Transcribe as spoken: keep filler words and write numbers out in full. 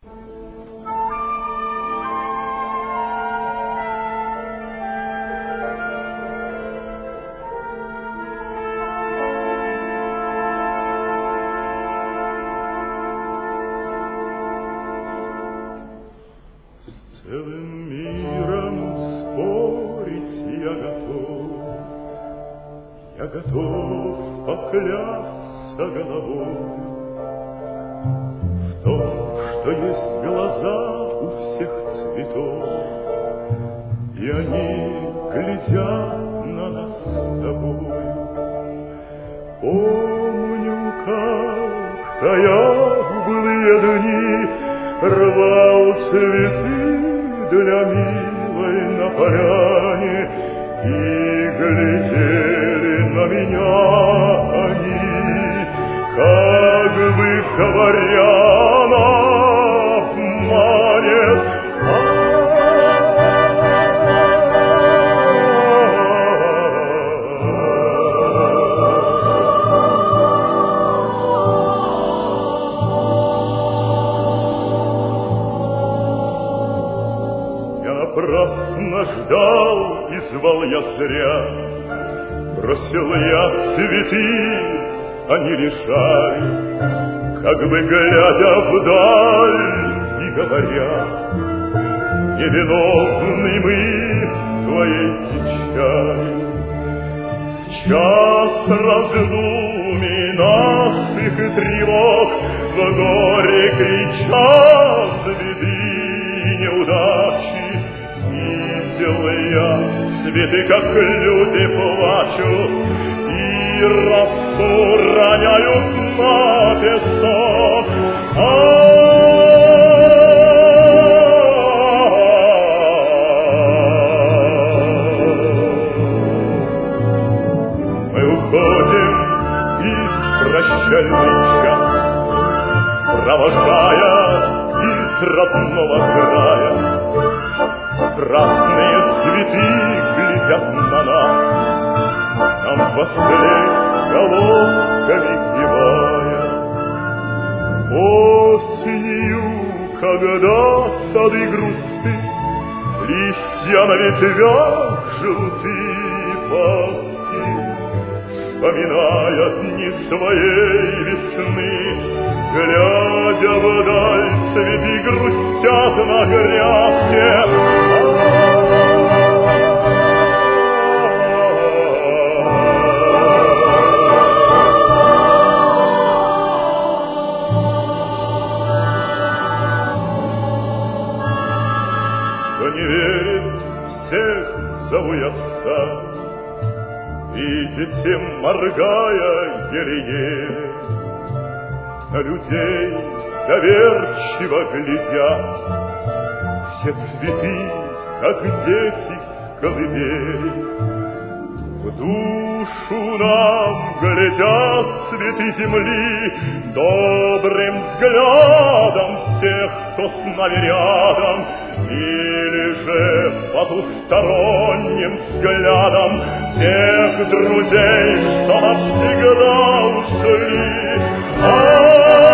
Целым миром спорить я готов, я готов поклясться головой в том, что есть глаза у всех цветов, и они глядят на нас с тобой. Помню, как я в былые дни рвал цветы для милой на поляне, и глядели на меня они, как бы говоря, на обманет. Напрасно ждал и звал я зря, бросил я цветы, они лишали, как бы глядя вдаль и говоря: невиновны мы твоей печали. В час раздумий наших и тревог, в горький час беды и неудачи, видел я цветы, как люди плачут, и росу роняют на песок. Мы уходим из прощальный час, провожая из родного края. Красные цветы глядят на нас, нам вслед головками кивая. Осенью, когда сады грусты, листья на ветвях желтые пахнут, вспоминая дни своей весны, глядя вдаль, цветы грустят на грядке. Кто не верит, всех зову я в сад, видите, моргая еле-еле, на людей доверчиво глядя, все цветы, как дети в колыбели. В душу нам глядят цветы земли добрым взглядом всех, кто с нами рядом, или же потусторонним взглядом тех, друзей, что навсегда ушли.